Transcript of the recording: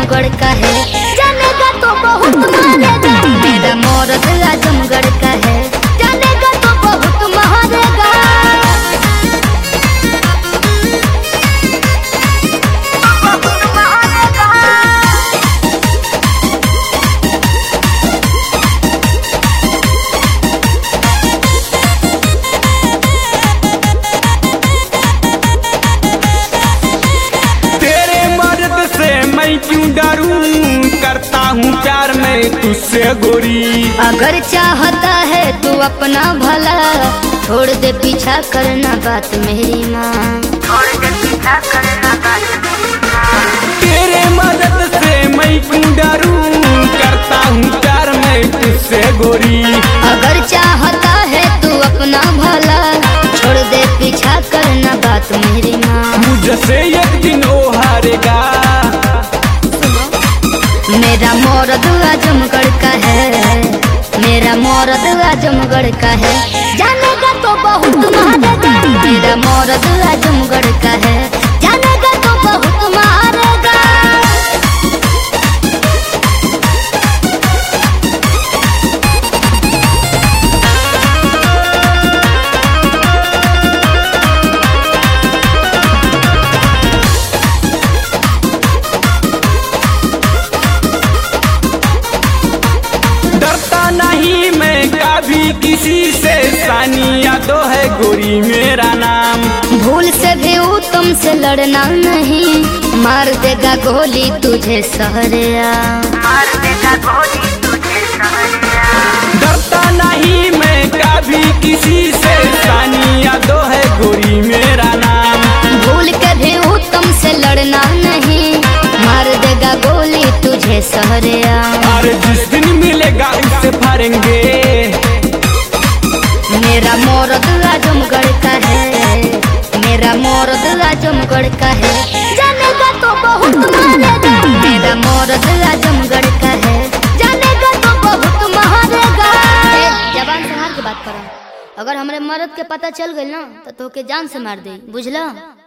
आजमगढ़ का है, जानेगा तो बहुत मारेगा। मेरा मौरद आजमगढ़ का है, जानेगा तो बहुत मारेगा। क्यों डरूं, करता हूँ प्यार मैं तुझसे गोरी। अगर चाहता है तू अपना भला, छोड़ दे पीछा करना बात मेरी माँ। तेरे मदद से मैं क्यों डरूं, करता हूँ प्यार मैं तुझसे गोरी। अगर चाहता है तू अपना भला, छोड़ दे पीछा करना बात मेरी माँ। मुझसे एक दिन वो हारेगा। मेरा मौरद आजमगढ़ का है, मेरा मौरद आजमगढ़ का है, जानेगा तो बहुत मारेगा। मेरा मौरद आजमगढ़ का है, जानेगा तो बहुत मारेगा। नहीं मैं कभी किसी से, सानिया तो है गोरी मेरा नाम। भूल से भी तुम से लड़ना नहीं, मार देगा गोली तुझे सहरिया। डरता नहीं मैं कभी किसी से, सानिया तो है गोरी मेरा नाम। भूल के भी तुम से लड़ना नहीं, मार देगा गोली तुझे सहरिया। अरे जिस दिन मिलेगा उससे फाड़ेंगे। मेरा मौरद आजमगढ़ का है, मेरा मौरद आजमगढ़ का है, जानेगा तो बहुत मारेगा। मेरा मौरद आजमगढ़ का है, जानेगा तो बहुत मारेगा। जबान संभाल के बात करो, अगर हमरे मर्द के पता चल गई ना तो तोके जान से मार दे, बुझला।